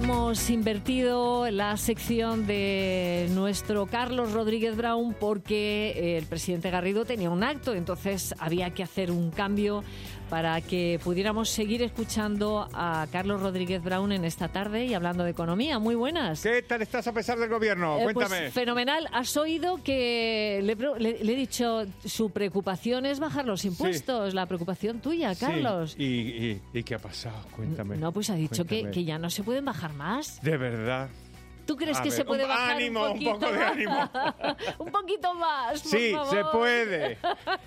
hemos invertido la sección de nuestro Carlos Rodríguez Brown porque el presidente Garrido tenía un acto, entonces había que hacer un cambio para que pudiéramos seguir escuchando a Carlos Rodríguez Brown en esta tarde y hablando de economía. Muy buenas. ¿Qué tal estás a pesar del gobierno? Cuéntame. Pues fenomenal. ¿Has oído que le he dicho su preocupación es bajar los impuestos? Sí. La preocupación tuya, Carlos. Sí. ¿Y qué ha pasado? Cuéntame. No, pues ha dicho que ya no se pueden bajar más. ¿De verdad? ¿Tú crees que se puede bajar un poco de ánimo? Un poquito más, por favor. Se puede.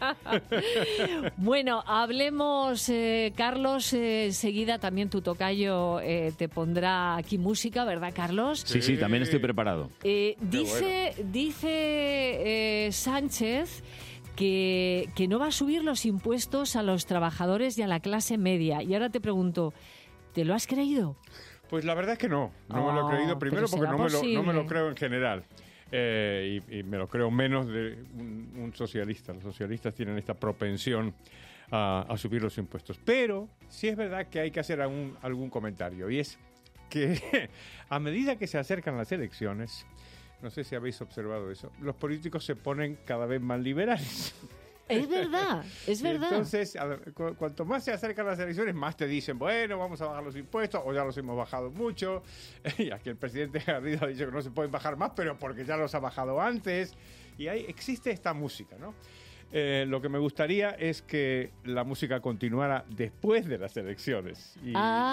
Bueno, hablemos, Carlos, enseguida también tu tocayo te pondrá aquí música, ¿verdad, Carlos? Sí, también estoy preparado. Dice Sánchez que no va a subir los impuestos a los trabajadores y a la clase media. Y ahora te pregunto, ¿te lo has creído? Pues la verdad es que no me lo he creído. Primero porque no me lo creo en general. Y me lo creo menos de un socialista. Los socialistas tienen esta propensión a subir los impuestos. Pero sí es verdad que hay que hacer algún comentario. Y es que a medida que se acercan las elecciones, no sé si habéis observado eso, los políticos se ponen cada vez más liberales. Es verdad. Entonces, cuanto más se acercan las elecciones, más te dicen, bueno, vamos a bajar los impuestos, o ya los hemos bajado mucho. Y aquí el presidente Garrido ha dicho que no se pueden bajar más, pero porque ya los ha bajado antes. Y ahí existe esta música, ¿no? Lo que me gustaría es que la música continuara después de las elecciones. Y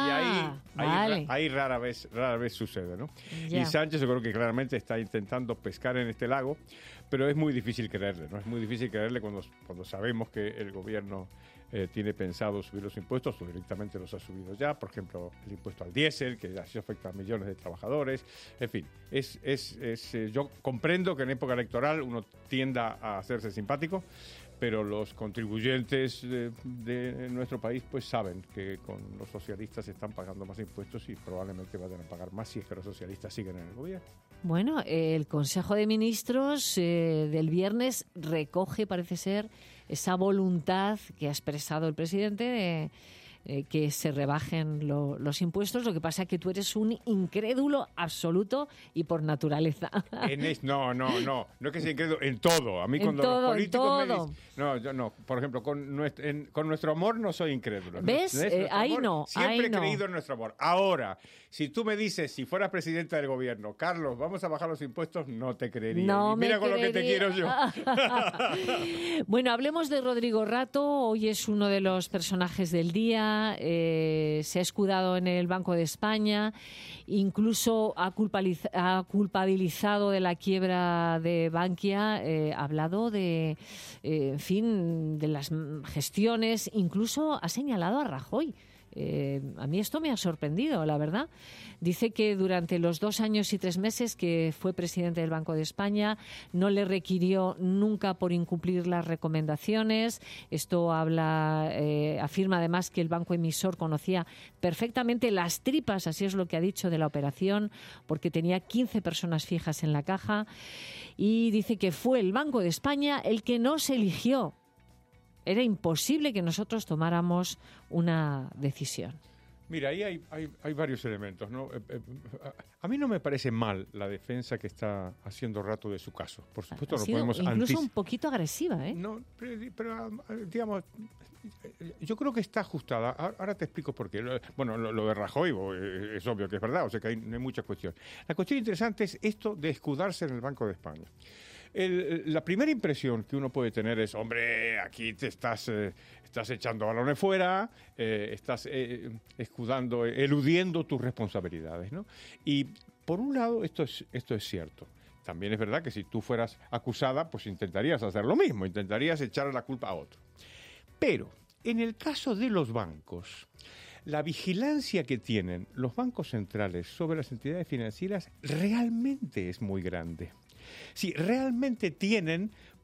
ahí rara vez sucede, ¿no? Ya. Y Sánchez yo creo que claramente está intentando pescar en este lago, pero es muy difícil creerle, ¿no? Es muy difícil creerle cuando sabemos que el gobierno tiene pensado subir los impuestos o directamente los ha subido ya. Por ejemplo, el impuesto al diésel, que así afecta a millones de trabajadores. En fin, yo comprendo que en época electoral uno tienda a hacerse simpático, pero los contribuyentes de nuestro país pues saben que con los socialistas están pagando más impuestos y probablemente vayan a pagar más si es que los socialistas siguen en el gobierno. Bueno, el Consejo de Ministros del viernes recoge, parece ser, esa voluntad que ha expresado el presidente de que se rebajen los impuestos. Lo que pasa es que tú eres un incrédulo absoluto y por naturaleza. No es que sea incrédulo, en todo. A mí cuando los políticos me dicen... Yo no. Por ejemplo, con nuestro amor no soy incrédulo. ¿Ves? Ahí no. Siempre he creído en nuestro amor. Ahora, si tú me dices, si fueras presidenta del gobierno, Carlos, vamos a bajar los impuestos, no te creería. No, mira con lo que te quiero yo. Bueno, hablemos de Rodrigo Rato. Hoy es uno de los personajes del día. Se ha escudado en el Banco de España, incluso ha culpabilizado de la quiebra de Bankia, ha hablado de las gestiones, incluso ha señalado a Rajoy. A mí esto me ha sorprendido, la verdad. Dice que durante los 2 años y 3 meses que fue presidente del Banco de España no le requirió nunca por incumplir las recomendaciones. Esto afirma además que el banco emisor conocía perfectamente las tripas, así es lo que ha dicho, de la operación, porque tenía 15 personas fijas en la caja. Y dice que fue el Banco de España el que nos eligió. Era imposible que nosotros tomáramos una decisión. Mira, ahí hay varios elementos, ¿no? A mí no me parece mal la defensa que está haciendo Rato de su caso. Por supuesto, no podemos incluso un poquito agresiva, ¿eh? No, pero digamos, yo creo que está ajustada. Ahora te explico por qué. Bueno, lo de Rajoy es obvio que es verdad, o sea que hay mucha cuestión. La cuestión interesante es esto de escudarse en el Banco de España. La primera impresión que uno puede tener es, hombre, aquí te estás echando balones fuera, estás escudando, eludiendo tus responsabilidades, ¿no? Y por un lado esto es cierto. También es verdad que si tú fueras acusada, pues intentarías hacer lo mismo, intentarías echarle la culpa a otro. Pero en el caso de los bancos, la vigilancia que tienen los bancos centrales sobre las entidades financieras realmente es muy grande. Sí, realmente tienen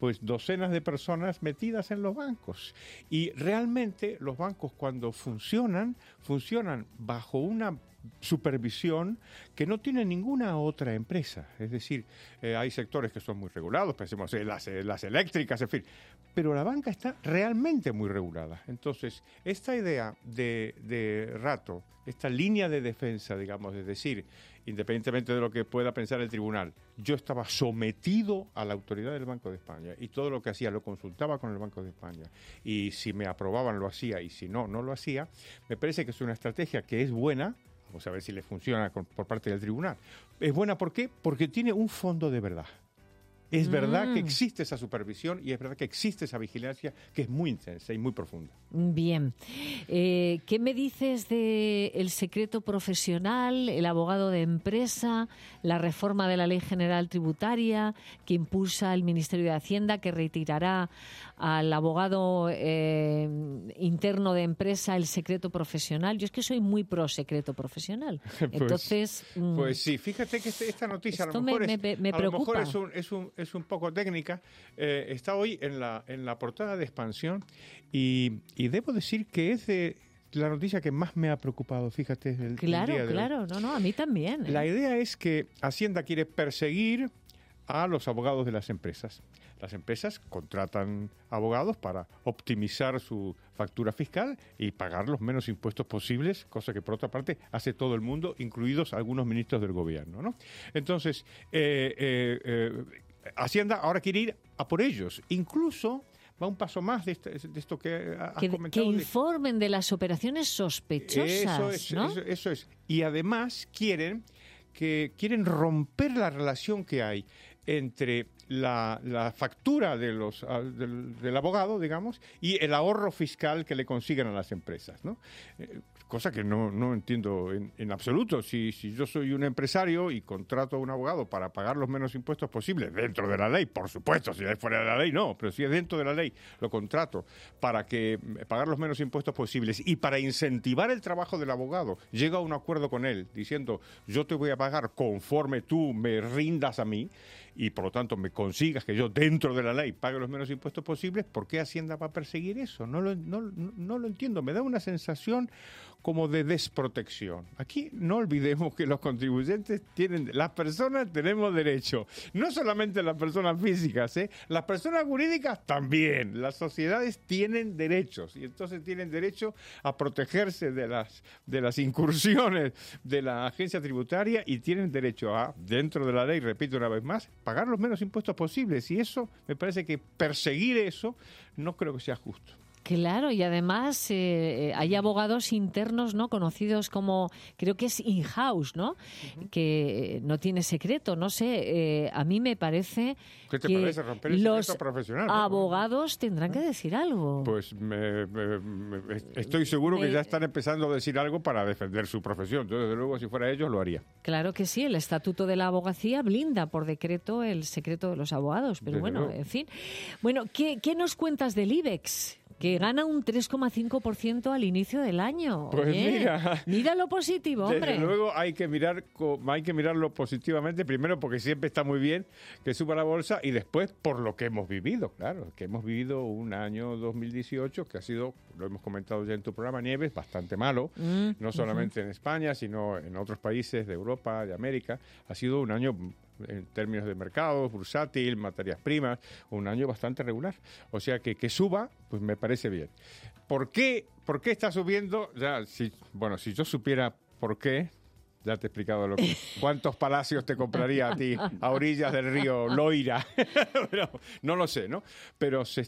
pues docenas de personas metidas en los bancos. Y realmente los bancos cuando funcionan bajo una supervisión que no tiene ninguna otra empresa. Es decir, hay sectores que son muy regulados, pensemos en las eléctricas, en fin, pero la banca está realmente muy regulada. Entonces, esta idea de Rato, esta línea de defensa, digamos, es decir, independientemente de lo que pueda pensar el tribunal, yo estaba sometido a la autoridad del Banco de España y todo lo que hacía lo consultaba con el Banco de España y si me aprobaban lo hacía y si no, no lo hacía. Me parece que es una estrategia que es buena. Vamos a ver si le funciona por parte del tribunal. Es buena, ¿por qué? Porque tiene un fondo de verdad. Es verdad que existe esa supervisión y es verdad que existe esa vigilancia que es muy intensa y muy profunda. Bien. ¿Qué me dices del secreto profesional, el abogado de empresa, la reforma de la Ley General Tributaria que impulsa el Ministerio de Hacienda, que retirará al abogado interno de empresa el secreto profesional? Yo es que soy muy pro secreto profesional. Entonces, pues sí, fíjate que esta noticia esto a lo mejor me preocupa. Es un poco técnica. Está hoy en la portada de Expansión y debo decir que es de la noticia que más me ha preocupado, fíjate. El día de Claro, hoy. a mí también. La idea es que Hacienda quiere perseguir a los abogados de las empresas. Las empresas contratan abogados para optimizar su factura fiscal y pagar los menos impuestos posibles, cosa que por otra parte hace todo el mundo, incluidos algunos ministros del gobierno, ¿no? Entonces, Hacienda ahora quiere ir a por ellos. Incluso va un paso más de esto que has comentado. Que informen de las operaciones sospechosas, ¿no? Eso es. Y además quieren romper la relación que hay entre la factura del abogado, digamos, y el ahorro fiscal que le consiguen a las empresas, ¿no? Cosa que no entiendo en absoluto. Si yo soy un empresario y contrato a un abogado para pagar los menos impuestos posibles, dentro de la ley, por supuesto, si es fuera de la ley, no, pero si es dentro de la ley, lo contrato para pagar los menos impuestos posibles y para incentivar el trabajo del abogado, llega a un acuerdo con él diciendo, yo te voy a pagar conforme tú me rindas a mí y por lo tanto me consigas que yo dentro de la ley pague los menos impuestos posibles, ¿por qué Hacienda va a perseguir eso? No lo entiendo. Me da una sensación como de desprotección. Aquí no olvidemos que los contribuyentes las personas tenemos derecho, no solamente las personas físicas, las personas jurídicas también, las sociedades tienen derechos y entonces tienen derecho a protegerse de las incursiones de la agencia tributaria y tienen derecho a, dentro de la ley, repito una vez más, pagar los menos impuestos posibles y eso, me parece que perseguir eso no creo que sea justo. Claro, y además hay abogados internos, ¿no?, conocidos como, creo que es in-house, ¿no? Que no tiene secreto, no sé, a mí me parece ¿Qué te que parece romper el secreto profesional? Abogados tendrán que decir algo. Pues estoy seguro que ya están empezando a decir algo para defender su profesión. Yo, desde luego, si fuera ellos, lo haría. Claro que sí, el Estatuto de la Abogacía blinda por decreto el secreto de los abogados, pero Desde bueno, luego. en fin. Bueno, ¿qué nos cuentas del IBEX? Que gana un 3,5% al inicio del año. Pues Oye, mira lo positivo, hombre. Desde luego hay que mirarlo positivamente, primero porque siempre está muy bien que suba la bolsa y después por lo que hemos vivido, claro, que hemos vivido un año 2018 que ha sido, lo hemos comentado ya en tu programa, Nieves, bastante malo, no solamente en España, sino en otros países de Europa, de América. Ha sido un año, en términos de mercado, bursátil, materias primas, un año bastante regular. O sea que suba, pues me parece bien. ¿Por qué está subiendo? Ya, si yo supiera por qué, ya te he explicado cuántos palacios te compraría a ti a orillas del río Loira. Pero no lo sé, ¿no? Pero se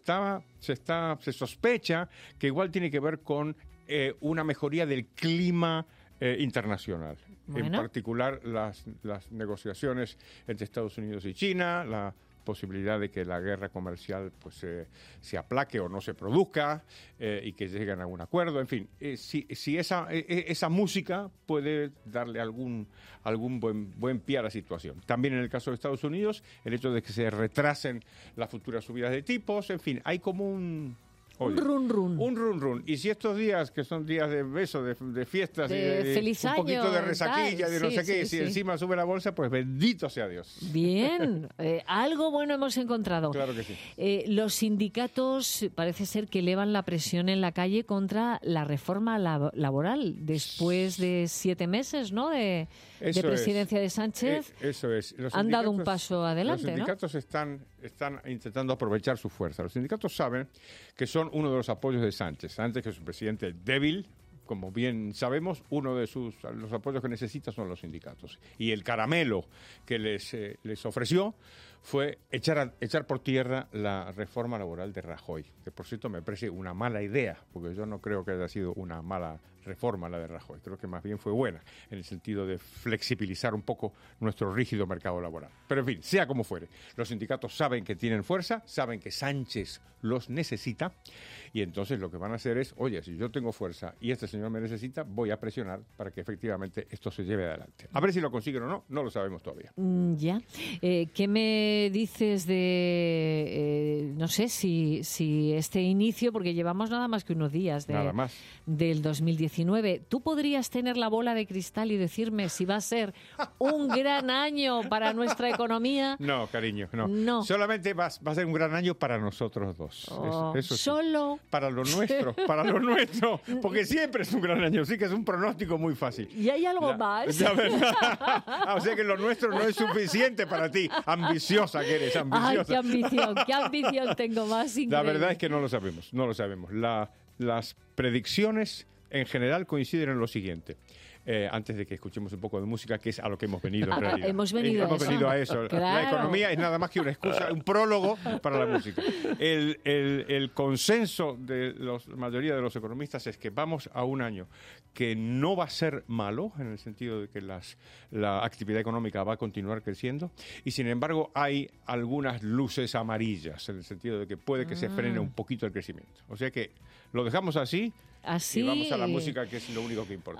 sospecha que igual tiene que ver con una mejoría del clima internacional. Bueno. En particular las negociaciones entre Estados Unidos y China, la posibilidad de que la guerra comercial pues se aplaque o no se produzca y que lleguen a un acuerdo. En fin, si esa música puede darle algún buen pie a la situación. También en el caso de Estados Unidos, el hecho de que se retrasen las futuras subidas de tipos, en fin, hay como Oye, un run. Un run. Y si estos días, que son días de besos, de fiestas, de feliz un año, poquito de resaquilla, de no sé qué, si sí. encima sube la bolsa, pues bendito sea Dios. Bien, algo bueno hemos encontrado. Claro que sí. Los sindicatos parece ser que elevan la presión en la calle contra la reforma laboral después de 7 meses, ¿no? De presidencia de Sánchez. Eso es. Han dado un paso adelante, Los sindicatos están intentando aprovechar su fuerza. Los sindicatos saben que son uno de los apoyos de Sánchez. Sánchez, que es un presidente débil, como bien sabemos, uno de los apoyos que necesita son los sindicatos. Y el caramelo que les ofreció fue echar por tierra la reforma laboral de Rajoy, que por cierto me parece una mala idea, porque yo no creo que haya sido una mala reforma la de Rajoy, creo que más bien fue buena, en el sentido de flexibilizar un poco nuestro rígido mercado laboral. Pero en fin, sea como fuere, los sindicatos saben que tienen fuerza, saben que Sánchez los necesita, y entonces lo que van a hacer es, oye, si yo tengo fuerza y este señor me necesita, voy a presionar para que efectivamente esto se lleve adelante. A ver si lo consiguen o no, no lo sabemos todavía. Ya. ¿Qué me dices de, no sé, si este inicio, porque llevamos nada más que unos días del 2019, ¿tú podrías tener la bola de cristal y decirme si va a ser un gran año para nuestra economía? No, cariño, no. Solamente va a ser un gran año para nosotros dos. Eso sí. Solo para lo nuestro, porque siempre es un gran año, sí que es un pronóstico muy fácil. ¿Y hay algo más? La verdad. O sea que lo nuestro no es suficiente para ti. Ambiciosa que eres, ambiciosa. Ay, qué ambición tengo más. Increíble. La verdad es que no lo sabemos. Las predicciones en general coinciden en lo siguiente. Antes de que escuchemos un poco de música, que es a lo que hemos venido en realidad. Hemos venido a eso. Claro. La economía es nada más que una excusa, un prólogo para la música. El consenso de la mayoría de los economistas es que vamos a un año que no va a ser malo, en el sentido de que la actividad económica va a continuar creciendo, y sin embargo hay algunas luces amarillas, en el sentido de que puede que se frene un poquito el crecimiento. O sea que lo dejamos así. Y vamos a la música, que es lo único que importa.